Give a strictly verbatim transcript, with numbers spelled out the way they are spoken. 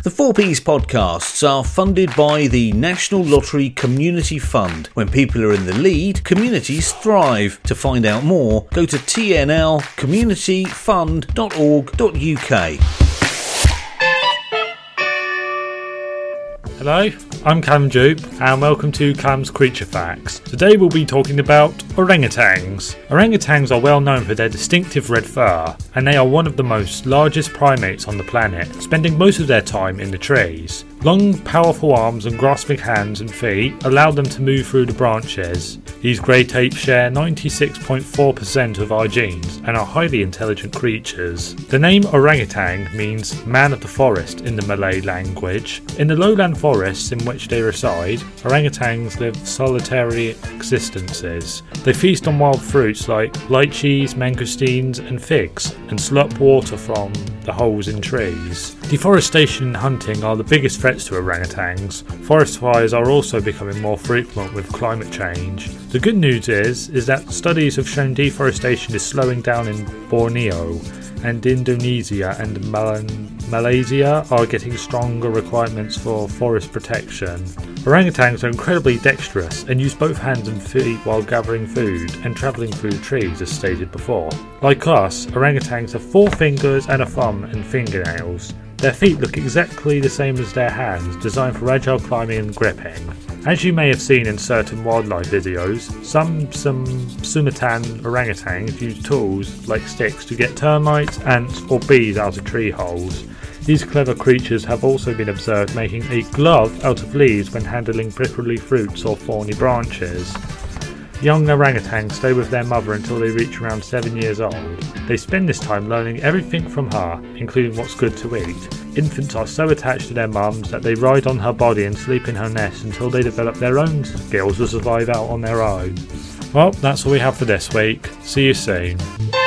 The four Ps podcasts are funded by the National Lottery Community Fund. When people are in the lead, communities thrive. To find out more, go to t n l community fund dot org dot u k. Hello, I'm Cam Jupe and welcome to Cam's Creature Facts. Today we'll be talking about orangutans. Orangutans are well known for their distinctive red fur, and they are one of the most largest primates on the planet, spending most of their time in the trees. Long, powerful arms and grasping hands and feet allow them to move through the branches. These great apes share ninety-six point four percent of our genes and are highly intelligent creatures. The name orangutan means man of the forest in the Malay language. In the lowland forests in which they reside, orangutans live solitary existences. They feast on wild fruits like lychees, mangosteens and figs, and slurp water from the holes in trees. Deforestation and hunting are the biggest threats to orangutans. Forest fires are also becoming more frequent with climate change. The good news is, is that studies have shown deforestation is slowing down in Borneo, and Indonesia and Mal- Malaysia are getting stronger requirements for forest protection. Orangutans are incredibly dexterous and use both hands and feet while gathering food and travelling through trees, as stated before. Like us, orangutans have four fingers and a thumb and fingernails. Their feet look exactly the same as their hands, designed for agile climbing and gripping. As you may have seen in certain wildlife videos, some some Sumatra orangutans use tools like sticks to get termites, ants or bees out of tree holes. These clever creatures have also been observed making a glove out of leaves when handling prickly fruits or thorny branches. Young orangutans stay with their mother until they reach around seven years old. They spend this time learning everything from her, including what's good to eat. Infants are so attached to their mums that they ride on her body and sleep in her nest until they develop their own skills to survive out on their own. Well, that's all we have for this week. See you soon.